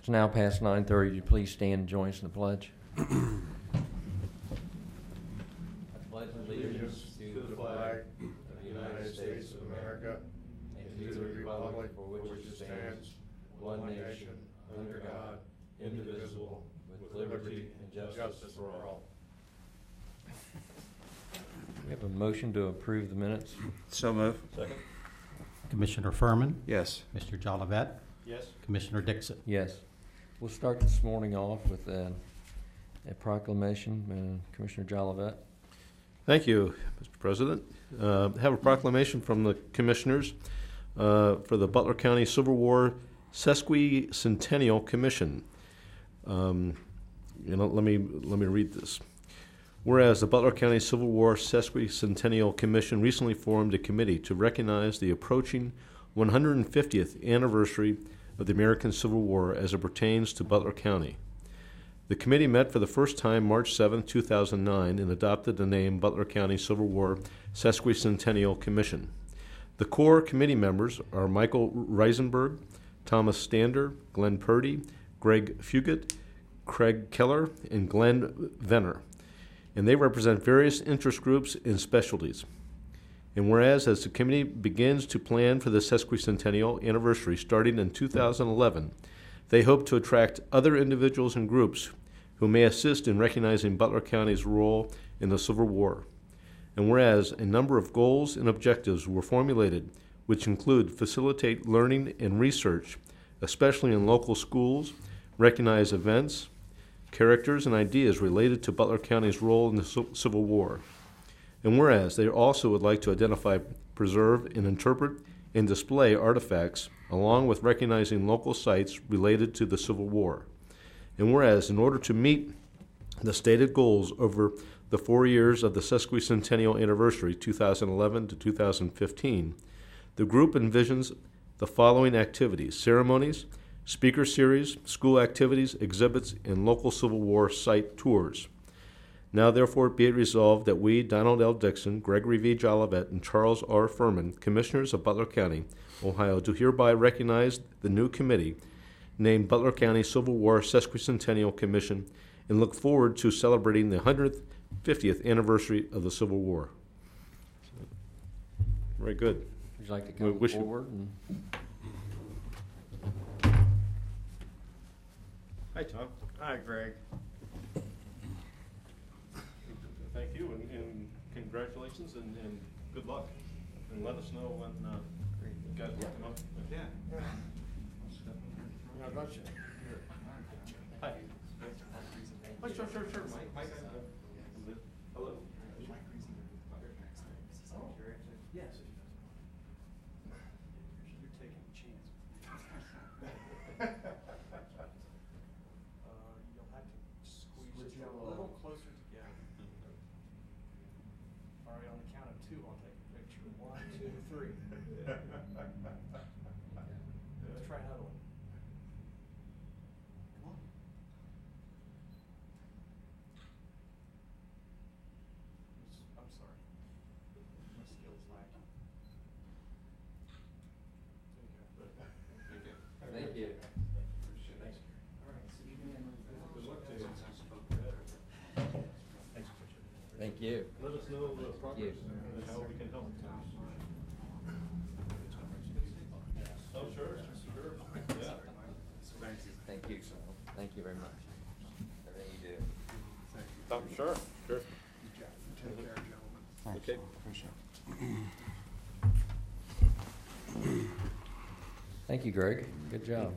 It's now past 9:30. Would you please stand and join us in the pledge? I pledge allegiance to the flag of the United States of America and to the republic for which it stands, one nation, under God, indivisible, with liberty and justice for all. We have a motion to approve the minutes. So move. Second? Commissioner Furman, Yes. Mr. Jolivet, Yes. Commissioner Dixon. Yes. We'll start this morning off with a proclamation. Commissioner Jolivet. Thank you, Mr. President. Have a proclamation from the Commissioners for the Butler County Civil War Sesquicentennial Commission. Let me read this. Whereas the Butler County Civil War Sesquicentennial Commission recently formed a committee to recognize the approaching 150th anniversary of the American Civil War as it pertains to Butler County. The committee met for the first time March 7, 2009, and adopted the name Butler County Civil War Sesquicentennial Commission. The core committee members are Michael Reisenberg, Thomas Stander, Glenn Purdy, Greg Fugit, Craig Keller, and Glenn Venner, and they represent various interest groups and specialties. And whereas as the committee begins to plan for the sesquicentennial anniversary starting in 2011, they hope to attract other individuals and groups who may assist in recognizing Butler County's role in the Civil War. And whereas a number of goals and objectives were formulated, which include facilitate learning and research, especially in local schools, recognize events, characters, and ideas related to Butler County's role in the Civil War. And whereas they also would like to identify, preserve, and interpret and display artifacts along with recognizing local sites related to the Civil War. And whereas in order to meet the stated goals over the 4 years of the sesquicentennial anniversary, 2011 to 2015, the group envisions the following activities: ceremonies, speaker series, school activities, exhibits, and local Civil War site tours. Now therefore be it resolved that we, Donald L. Dixon, Gregory V. Jolivet, and Charles R. Furman, Commissioners of Butler County, Ohio, do hereby recognize the new committee named Butler County Civil War Sesquicentennial Commission and look forward to celebrating the 150th anniversary of the Civil War. Very good. Would you like to come forward? Hi, Tom. Hi, Greg. Thank you, and congratulations, and good luck. And let us know when you guys want to come up. Yeah. Hi. Oh, sure. Mike. Hello. Yes. You're taking a chance. You'll have to squeeze it a little closer together. All right, on the count of two, I'll take a picture. 1, 2, 3. Let's try another one. Come on. I'm sorry. My skill's lacking. Thank you. Thanks. All right. Good luck to you. Thanks. Thank you. Let us know the progress and how we can help. Oh, sure. Yeah. Thank you. Thank you very much. Everything you do. Oh, sure. Okay. Thank you, Greg. Good job.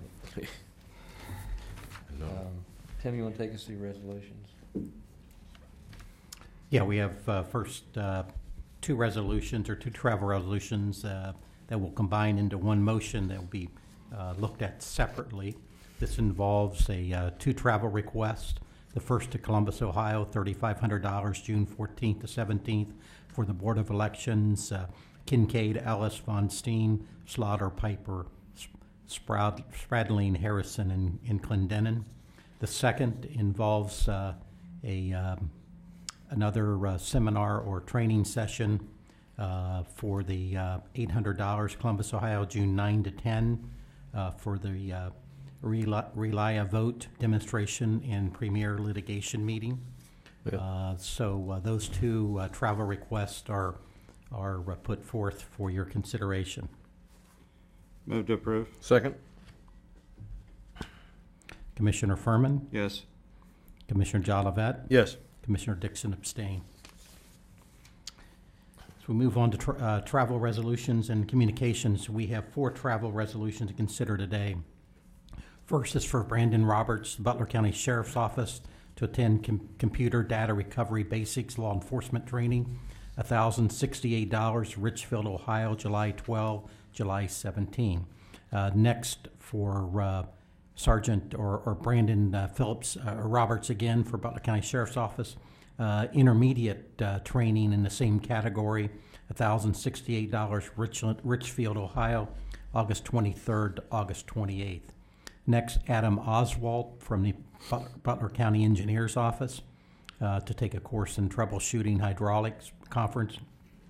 Tim, you want to take us through resolutions? Yeah, we have first two resolutions, or two travel resolutions that will combine into one motion that will be looked at separately. This involves two travel requests. The first to Columbus, Ohio, $3,500, June 14th to 17th for the Board of Elections. Kincaid, Ellis, Von Steen, Slaughter, Piper, Spradling, Harrison, and Clendenin. The second involves another seminar or training session for the $800, Columbus, Ohio, June 9 to 10 for the Relia Vote demonstration and premier litigation meeting. Yeah. So those two travel requests are put forth for your consideration. Move to approve. Second? Commissioner Furman, Yes. Commissioner Jolivet, Yes. Commissioner Dixon abstain. So we move on to travel resolutions and communications. We have 4 travel resolutions to consider today. First is for Brandon Roberts, Butler County Sheriff's Office, to attend Computer Data Recovery Basics Law Enforcement Training, $1,068, Richfield, Ohio, July 12, July 17. Next for Sergeant or Brandon Phillips Roberts again for Butler County Sheriff's Office, intermediate training in the same category, $1,068, Richfield, Ohio, August 23rd to August 28th. Next, Adam Oswald from the Butler County Engineers Office to take a course in troubleshooting hydraulics conference,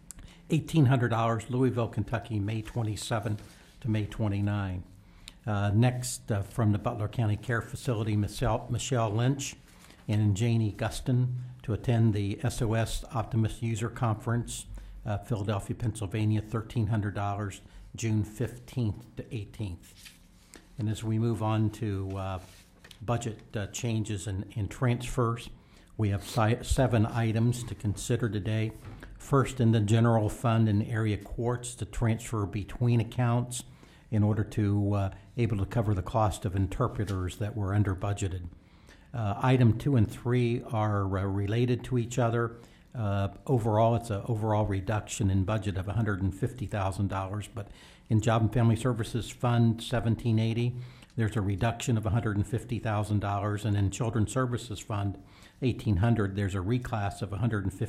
$1,800, Louisville, Kentucky, May 27 to May 29. Next, from the Butler County Care Facility, Michelle Lynch and Janie Guston to attend the SOS Optimist User Conference, Philadelphia, Pennsylvania, $1,300, June 15th to 18th. And as we move on to budget changes and transfers, we have 7 items to consider today. First, in the general fund and area courts to transfer between accounts in order to able to cover the cost of interpreters that were under budgeted. Item 2 and 3 are related to each other. Overall, it's an overall reduction in budget of $150,000, but in Job and Family Services Fund 1780, there's a reduction of $150,000, and in Children's Services Fund 1800, there's a reclass of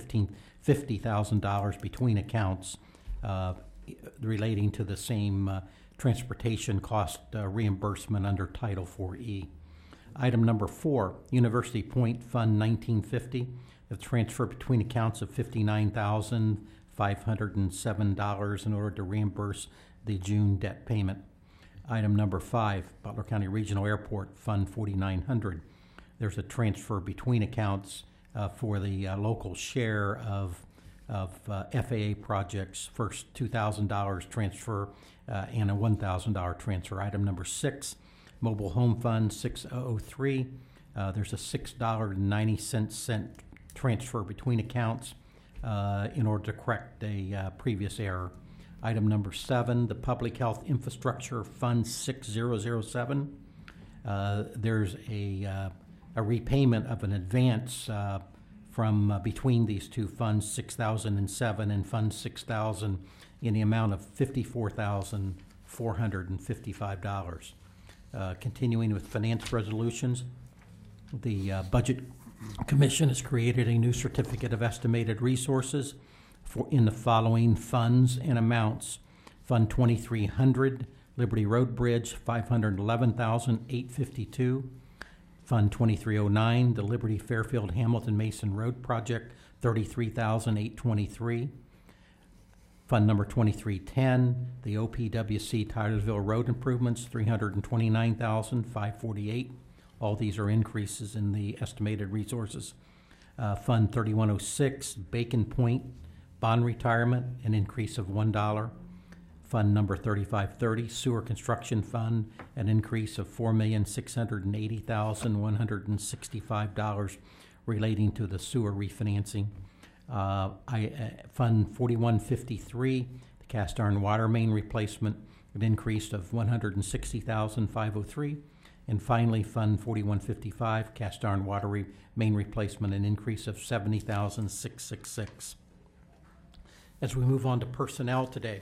$150,000 between accounts relating to the same transportation cost reimbursement under Title 4E. Item number 4, University Point Fund 1950, the transfer between accounts of $59,507 in order to reimburse the June debt payment. Item number 5, Butler County Regional Airport Fund 4900. There's a transfer between accounts for the local share of FAA projects. First $2,000 transfer and a $1,000 transfer. Item number 6, Mobile Home Fund 6003. There's a $6.90 transfer between accounts in order to correct a previous error. Item number 7, the Public Health Infrastructure Fund 6007. There's a repayment of an advance from between these two funds, 6007 and Fund 6000, in the amount of $54,455. Continuing with finance resolutions, the Budget Commission has created a new certificate of estimated resources in the following funds and amounts. Fund 2300, Liberty Road Bridge, $511,852. Fund 2309, the Liberty Fairfield Hamilton Mason Road Project, $33,823. Fund number 2310, the OPWC Titusville Road Improvements, $329,548. All these are increases in the estimated resources. Fund 3106, Bacon Point Bond Retirement, an increase of $1. Fund number 3530, Sewer Construction Fund, an increase of $4,680,165 relating to the sewer refinancing. Fund 4153, the Cast Iron Water Main Replacement, an increase of $160,503. And finally, Fund 4155, Cast Iron Water Main Replacement, an increase of $70,666. As we move on to personnel today,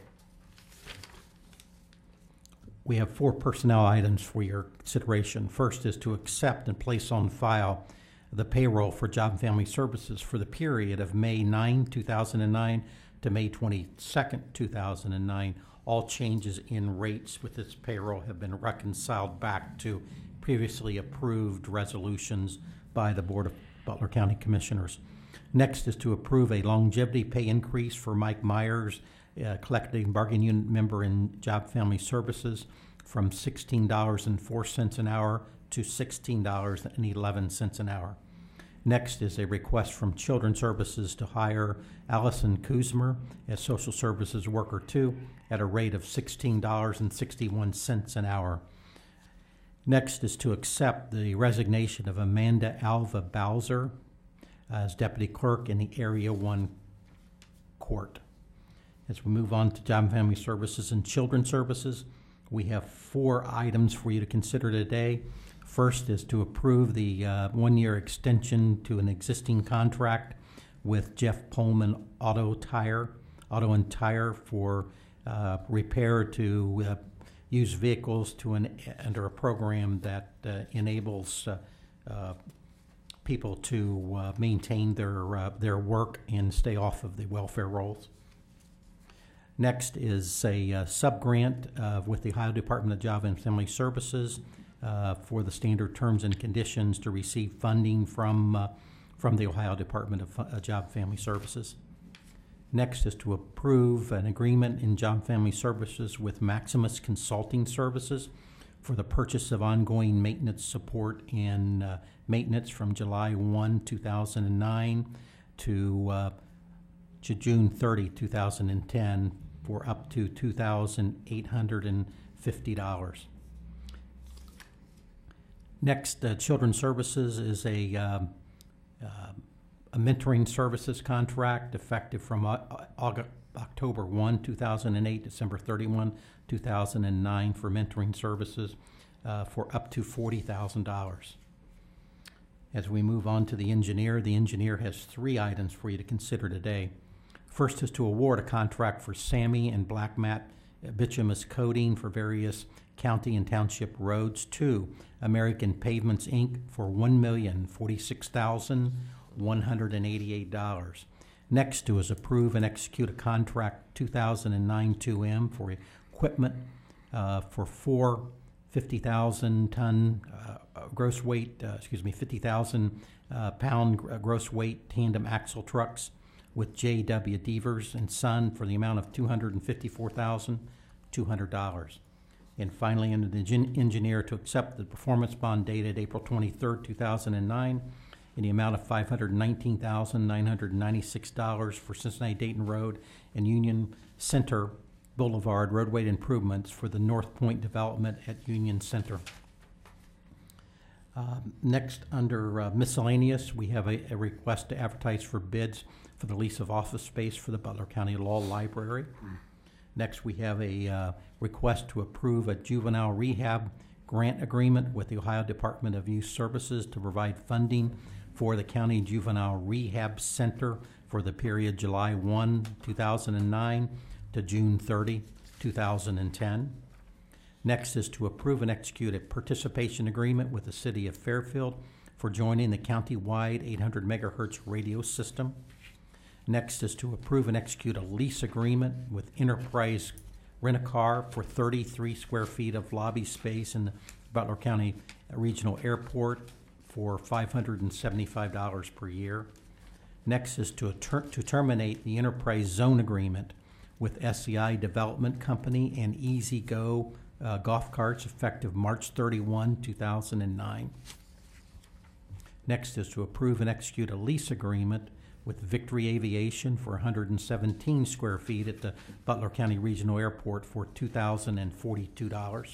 we have 4 personnel items for your consideration. First is to accept and place on file the payroll for Job and Family Services for the period of May 9, 2009 to May 22nd, 2009. All changes in rates with this payroll have been reconciled back to previously approved resolutions by the Board of Butler County Commissioners. Next is to approve a longevity pay increase for Mike Myers, collective bargaining unit member in Job Family Services, from $16.04 an hour to $16.11 an hour. Next is a request from Children's Services to hire Allison Kuzmer as Social Services Worker 2 at a rate of $16.61 an hour. Next is to accept the resignation of Amanda Alva Bowser as Deputy Clerk in the Area 1 Court. As we move on to Job and Family Services and Children's Services, we have 4 items for you to consider today. First is to approve the one-year extension to an existing contract with Jeff Pullman Auto and Tire for repair to used vehicles under a program that enables people to maintain their work and stay off of the welfare rolls. Next is a sub-grant with the Ohio Department of Job and Family Services for the standard terms and conditions to receive funding from the Ohio Department of Job and Family Services. Next is to approve an agreement in Job and Family Services with Maximus Consulting Services for the purchase of ongoing maintenance support and maintenance from July 1, 2009 to June 30, 2010 for up to $2,850. Next, Children's Services is a mentoring services contract effective from October 1, 2008, December 31, 2009 for mentoring services for up to $40,000. As we move on to the engineer has 3 items for you to consider today. First is to award a contract for Sammy and Black Mat bituminous coating for various county and township roads to American Pavements, Inc. for $1,046,188. Next is approve and execute a contract 2009 2M for equipment for 4 50,000 pound gross weight tandem axle trucks with J.W. Devers and Son for the amount of $254,200. And finally, under the engineer, to accept the performance bond dated April 23, 2009 in the amount of $519,996 for Cincinnati Dayton Road and Union Center Boulevard roadway improvements for the North Point development at Union Center. Next, under miscellaneous, we have a request to advertise for bids for the lease of office space for the Butler County Law Library. Next, we have a request to approve a juvenile rehab grant agreement with the Ohio Department of Youth Services to provide funding for the County Juvenile Rehab Center for the period July 1, 2009 to June 30, 2010. Next is to approve and execute a participation agreement with the City of Fairfield for joining the county-wide 800 megahertz radio system. Next is to approve and execute a lease agreement with Enterprise Rent-A-Car for 33 square feet of lobby space in the Butler County Regional Airport for $575 per year. Next is to terminate the Enterprise Zone Agreement with SCI Development Company and Easy Go golf carts effective March 31, 2009. Next is to approve and execute a lease agreement with Victory Aviation for 117 square feet at the Butler County Regional Airport for $2,042.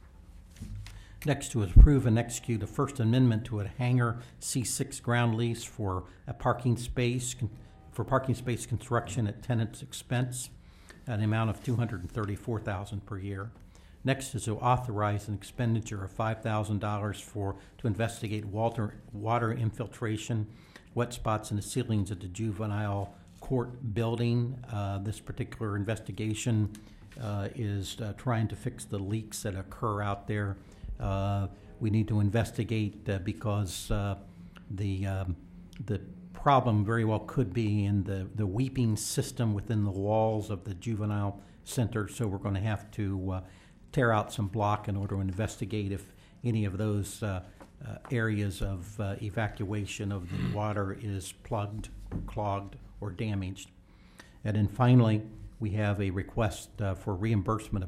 Next to approve and execute a First Amendment to a hangar C6 ground lease for a parking space construction at tenant's expense at an amount of $234,000 per year. Next is to authorize an expenditure of $5,000 to investigate water infiltration, wet spots in the ceilings at the juvenile court building. This particular investigation is trying to fix the leaks that occur out there. We need to investigate because the problem very well could be in the weeping system within the walls of the juvenile center, so we're going to have to tear out some block in order to investigate if any of those areas of evacuation of the water is plugged, clogged, or damaged. And then finally, we have a request for reimbursement of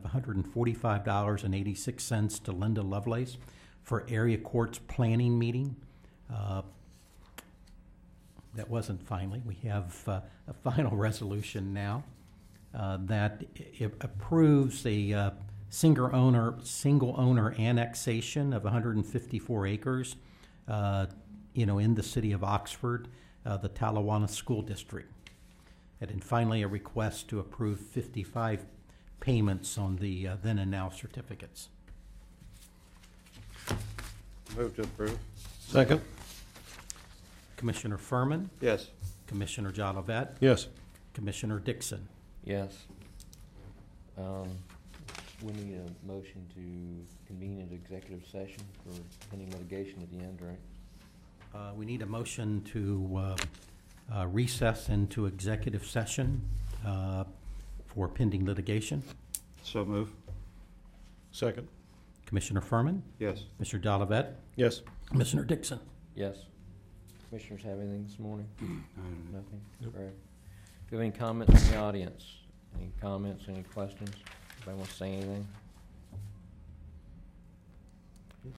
$145.86 to Linda Lovelace for area courts planning meeting. That wasn't finally. We have a final resolution now that approves a single owner annexation of 154 acres, in the city of Oxford, the Talawanda School District. And then finally, a request to approve 55 payments on the then and now certificates. Move to approve. Second. Commissioner Furman, Yes. Commissioner Jolivet, Yes. Commissioner Dixon. Yes. We need a motion to convene an executive session for pending litigation at the end, right? We need a motion to recess into executive session for pending litigation. So move. Second. Commissioner Furman, Yes. Mr. Jolivet, Yes. Commissioner Dixon. Yes. Commissioners have anything this morning? Nothing? Nope. All right. Do you have any comments in the audience? Any comments, any questions? Anybody want to say anything?